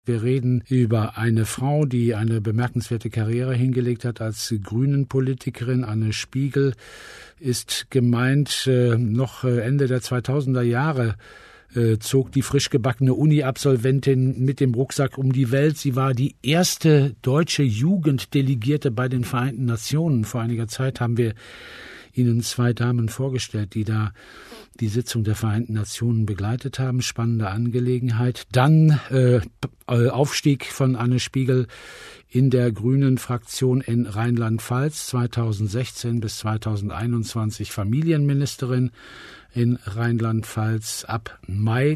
Wir reden über eine Frau, die eine bemerkenswerte Karriere hingelegt hat als Grünen-Politikerin. Anne Spiegel ist gemeint, noch Ende der 2000er Jahre zog die frisch gebackene Uni-Absolventin mit dem Rucksack um die Welt. Sie war die erste deutsche Jugenddelegierte bei den Vereinten Nationen. Vor einiger Zeit haben wir Ihnen zwei Damen vorgestellt, die da die Sitzung der Vereinten Nationen begleitet haben. Spannende Angelegenheit. Dann Aufstieg von Anne Spiegel in der Grünen-Fraktion in Rheinland-Pfalz, 2016 bis 2021 Familienministerin in Rheinland-Pfalz, ab Mai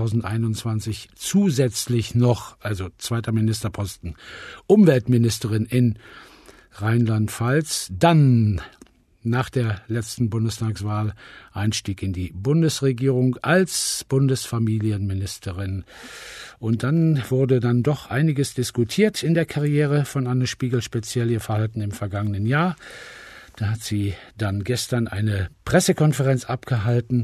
2021 zusätzlich noch, also zweiter Ministerposten, Umweltministerin in Rheinland-Pfalz. Dann nach der letzten Bundestagswahl Einstieg in die Bundesregierung als Bundesfamilienministerin. Und dann wurde dann doch einiges diskutiert in der Karriere von Anne Spiegel, speziell ihr Verhalten im vergangenen Jahr. Da hat sie dann gestern eine Pressekonferenz abgehalten,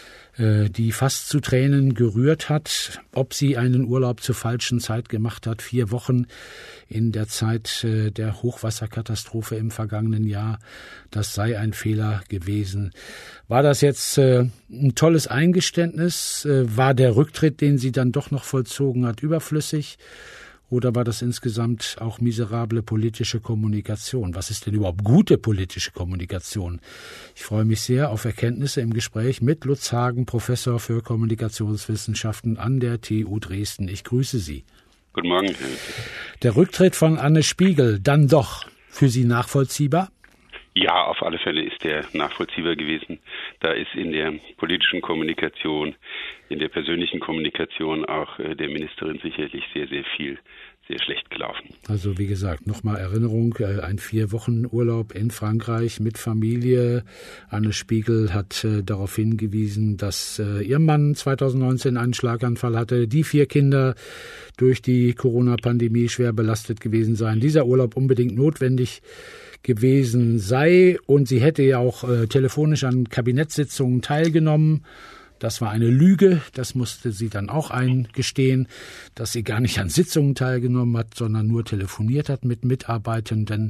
die fast zu Tränen gerührt hat, ob sie einen Urlaub zur falschen Zeit gemacht hat, 4 Wochen in der Zeit der Hochwasserkatastrophe im vergangenen Jahr. Das sei ein Fehler gewesen. War das jetzt ein tolles Eingeständnis? War der Rücktritt, den sie dann doch noch vollzogen hat, überflüssig? Oder war das insgesamt auch miserable politische Kommunikation? Was ist denn überhaupt gute politische Kommunikation? Ich freue mich sehr auf Erkenntnisse im Gespräch mit Lutz Hagen, Professor für Kommunikationswissenschaften an der TU Dresden. Ich grüße Sie. Guten Morgen. Der Rücktritt von Anne Spiegel, dann doch für Sie nachvollziehbar? Ja, auf alle Fälle ist der nachvollziehbar gewesen. Da ist in der politischen Kommunikation, in der persönlichen Kommunikation auch der Ministerin sicherlich sehr, sehr viel, sehr schlecht gelaufen. Also wie gesagt, nochmal Erinnerung, ein 4-Wochen-Urlaub in Frankreich mit Familie. Anne Spiegel hat darauf hingewiesen, dass ihr Mann 2019 einen Schlaganfall hatte, die 4 Kinder durch die Corona-Pandemie schwer belastet gewesen seien. Dieser Urlaub unbedingt notwendig gewesen sei, und sie hätte ja auch telefonisch an Kabinettssitzungen teilgenommen. Das war eine Lüge, das musste sie dann auch eingestehen, dass sie gar nicht an Sitzungen teilgenommen hat, sondern nur telefoniert hat mit Mitarbeitenden.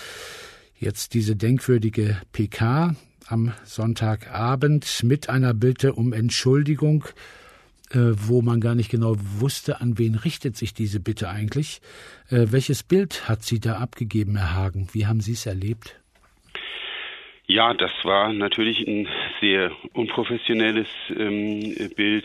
Jetzt diese denkwürdige PK am Sonntagabend mit einer Bitte um Entschuldigung, wo man gar nicht genau wusste, an wen richtet sich diese Bitte eigentlich. Welches Bild hat sie da abgegeben, Herr Hagen? Wie haben Sie es erlebt? Ja, das war natürlich ein sehr unprofessionelles Bild.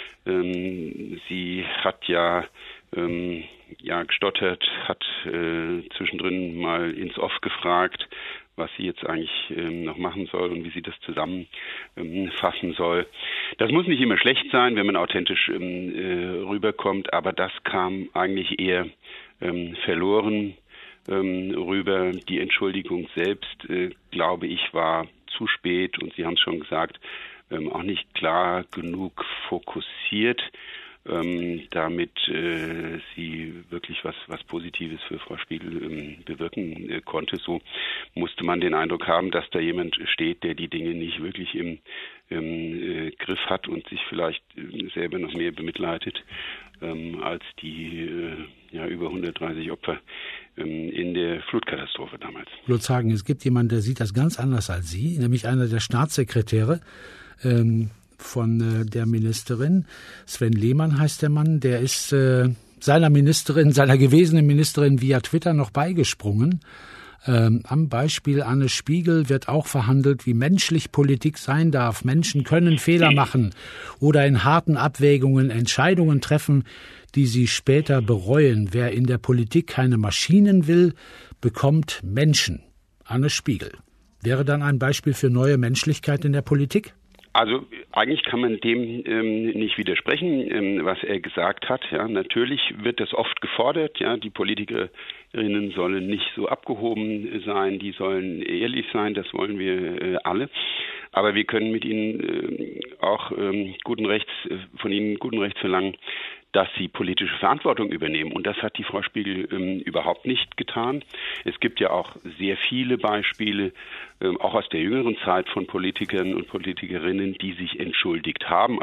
Sie hat ja gestottert, hat zwischendrin mal ins Off gefragt, was sie jetzt eigentlich noch machen soll und wie sie das zusammenfassen soll. Das muss nicht immer schlecht sein, wenn man authentisch rüberkommt, aber das kam eigentlich eher verloren rüber. Die Entschuldigung selbst, glaube ich, war zu spät, und Sie haben es schon gesagt, auch nicht klar genug fokussiert, damit sie wirklich was Positives für Frau Spiegel bewirken konnte. So musste man den Eindruck haben, dass da jemand steht, der die Dinge nicht wirklich im Griff hat und sich vielleicht selber noch mehr bemitleidet als die über 130 Opfer in der Flutkatastrophe damals. Lutz Hagen, es gibt jemanden, der sieht das ganz anders als Sie, nämlich einer der Staatssekretäre von der Ministerin. Sven Lehmann heißt der Mann, der ist seiner gewesenen Ministerin via Twitter noch beigesprungen. Am Beispiel Anne Spiegel wird auch verhandelt, wie menschlich Politik sein darf. Menschen können Fehler machen oder in harten Abwägungen Entscheidungen treffen, die sie später bereuen. Wer in der Politik keine Maschinen will, bekommt Menschen. Anne Spiegel. Wäre dann ein Beispiel für neue Menschlichkeit in der Politik? Also eigentlich kann man dem nicht widersprechen, was er gesagt hat. Ja, natürlich wird das oft gefordert. Ja, die Politikerinnen sollen nicht so abgehoben sein, die sollen ehrlich sein. Das wollen wir alle. Aber wir können mit ihnen auch guten Rechts verlangen, dass sie politische Verantwortung übernehmen. Und das hat die Frau Spiegel überhaupt nicht getan. Es gibt ja auch sehr viele Beispiele, auch aus der jüngeren Zeit, von Politikern und Politikerinnen, die sich entschuldigt haben, also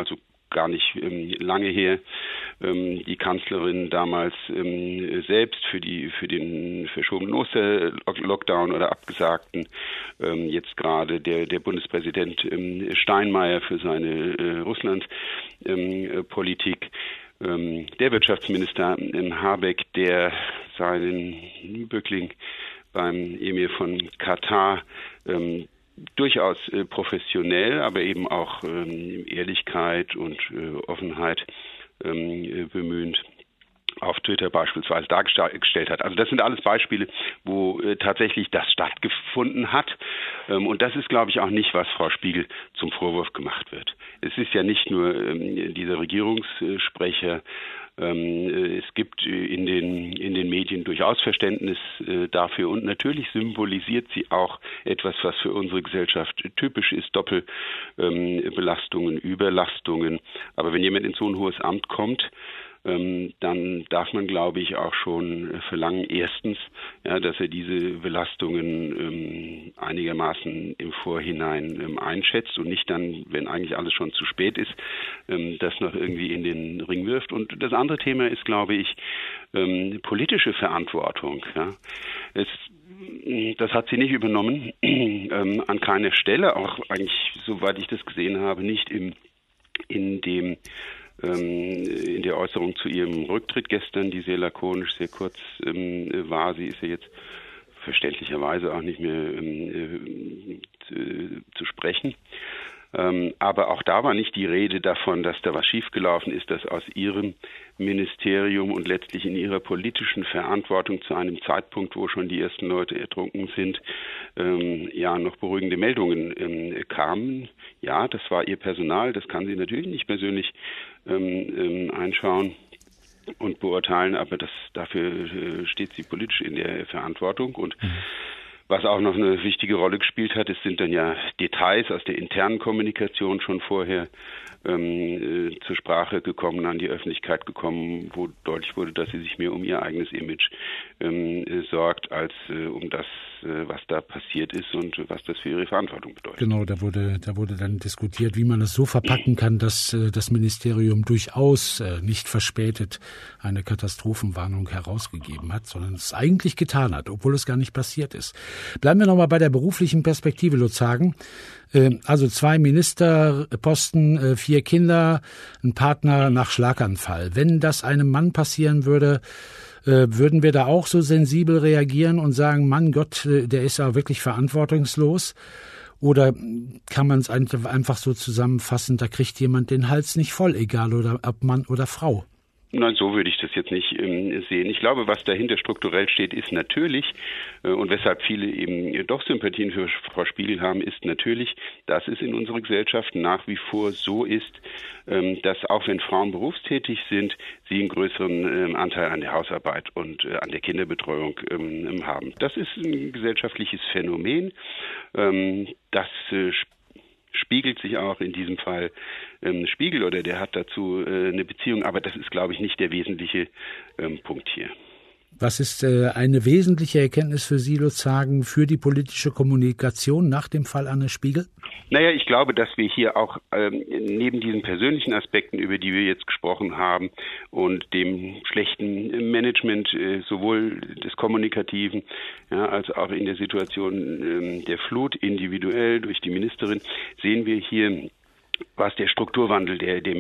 gar nicht lange her, die Kanzlerin damals selbst für den verschobenen Osterlockdown oder abgesagten, jetzt gerade der Bundespräsident Steinmeier für seine Russland-Politik, der Wirtschaftsminister Habeck, der seinen Bückling beim Emir von Katar durchaus professionell, aber eben auch Ehrlichkeit und Offenheit bemühend auf Twitter beispielsweise dargestellt hat. Also das sind alles Beispiele, wo tatsächlich das stattgefunden hat. Und das ist, glaube ich, auch nicht, was Frau Spiegel zum Vorwurf gemacht wird. Es ist ja nicht nur dieser Regierungssprecher. Es gibt in den Medien durchaus Verständnis dafür und natürlich symbolisiert sie auch etwas, was für unsere Gesellschaft typisch ist, Doppelbelastungen, Überlastungen. Aber wenn jemand in so ein hohes Amt kommt, dann darf man, glaube ich, auch schon verlangen, erstens, ja, dass er diese Belastungen einigermaßen im Vorhinein einschätzt und nicht dann, wenn eigentlich alles schon zu spät ist, das noch irgendwie in den Ring wirft. Und das andere Thema ist, glaube ich, politische Verantwortung. Ja. Das hat sie nicht übernommen, an keiner Stelle, auch eigentlich, soweit ich das gesehen habe, nicht in der Äußerung zu ihrem Rücktritt gestern, die sehr lakonisch, sehr kurz war. Sie ist ja jetzt verständlicherweise auch nicht mehr zu sprechen. Aber auch da war nicht die Rede davon, dass da was schiefgelaufen ist, dass aus ihrem Ministerium und letztlich in ihrer politischen Verantwortung zu einem Zeitpunkt, wo schon die ersten Leute ertrunken sind, noch beruhigende Meldungen kamen. Ja, das war ihr Personal, das kann sie natürlich nicht persönlich einschauen und beurteilen, aber dafür steht sie politisch in der Verantwortung. Und was auch noch eine wichtige Rolle gespielt hat, es sind dann ja Details aus der internen Kommunikation schon vorher zur Sprache gekommen, an die Öffentlichkeit gekommen, wo deutlich wurde, dass sie sich mehr um ihr eigenes Image sorgt, als um das, was da passiert ist und was das für ihre Verantwortung bedeutet. Genau, da wurde dann diskutiert, wie man es so verpacken kann, dass das Ministerium durchaus nicht verspätet eine Katastrophenwarnung herausgegeben hat, sondern es eigentlich getan hat, obwohl es gar nicht passiert ist. Bleiben wir nochmal bei der beruflichen Perspektive, Lutz Hagen. Also 2 Ministerposten, 4 Kinder, ein Partner nach Schlaganfall. Wenn das einem Mann passieren würde, würden wir da auch so sensibel reagieren und sagen, Mann Gott, der ist ja wirklich verantwortungslos? Oder kann man es einfach so zusammenfassen, da kriegt jemand den Hals nicht voll, egal ob Mann oder Frau? Nein, so würde ich das jetzt nicht sehen. Ich glaube, was dahinter strukturell steht, ist natürlich, und weshalb viele eben doch Sympathien für Frau Spiegel haben, ist natürlich, dass es in unserer Gesellschaft nach wie vor so ist, dass auch wenn Frauen berufstätig sind, sie einen größeren Anteil an der Hausarbeit und an der Kinderbetreuung haben. Das ist ein gesellschaftliches Phänomen, das spiegelt sich auch in diesem Fall Spiegel oder der hat dazu eine Beziehung, aber das ist, glaube ich, nicht der wesentliche Punkt hier. Was ist eine wesentliche Erkenntnis für Sie, Lutz Hagen, für die politische Kommunikation nach dem Fall Anne Spiegel? Naja, ich glaube, dass wir hier auch neben diesen persönlichen Aspekten, über die wir jetzt gesprochen haben, und dem schlechten Management, sowohl des Kommunikativen, ja, als auch in der Situation der Flut individuell durch die Ministerin, sehen wir hier, was der Strukturwandel der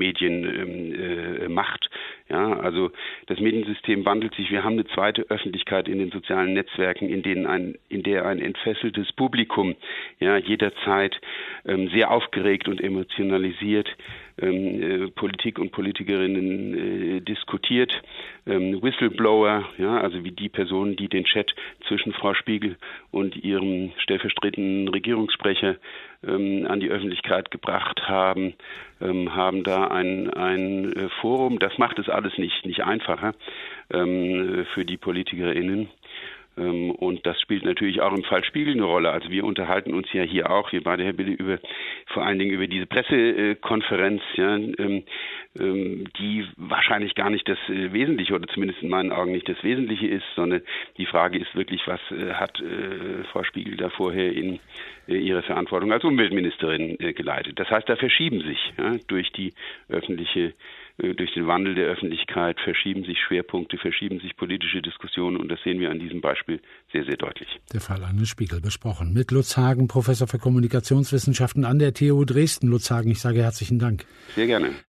Medien macht. Ja, also das Mediensystem wandelt sich. Wir haben eine zweite Öffentlichkeit in den sozialen Netzwerken, in der ein entfesseltes Publikum jederzeit sehr aufgeregt und emotionalisiert Politik und Politikerinnen diskutiert. Whistleblower, also wie die Personen, die den Chat zwischen Frau Spiegel und ihrem stellvertretenden Regierungssprecher an die Öffentlichkeit gebracht haben, haben da ein Forum. Das macht es alles nicht einfacher für die PolitikerInnen. Und das spielt natürlich auch im Fall Spiegel eine Rolle. Also wir unterhalten uns ja hier auch, wir beide, Herr Bille, vor allen Dingen über diese Pressekonferenz, die wahrscheinlich gar nicht das Wesentliche oder zumindest in meinen Augen nicht das Wesentliche ist, sondern die Frage ist wirklich, was hat Frau Spiegel da vorher in ihrer Verantwortung als Umweltministerin geleitet. Das heißt, da verschieben sich durch den Wandel der Öffentlichkeit, verschieben sich Schwerpunkte, verschieben sich politische Diskussionen und das sehen wir an diesem Beispiel sehr, sehr deutlich. Der Fall Anne Spiegel besprochen. Mit Lutz Hagen, Professor für Kommunikationswissenschaften an der TU Dresden. Lutz Hagen, ich sage herzlichen Dank. Sehr gerne.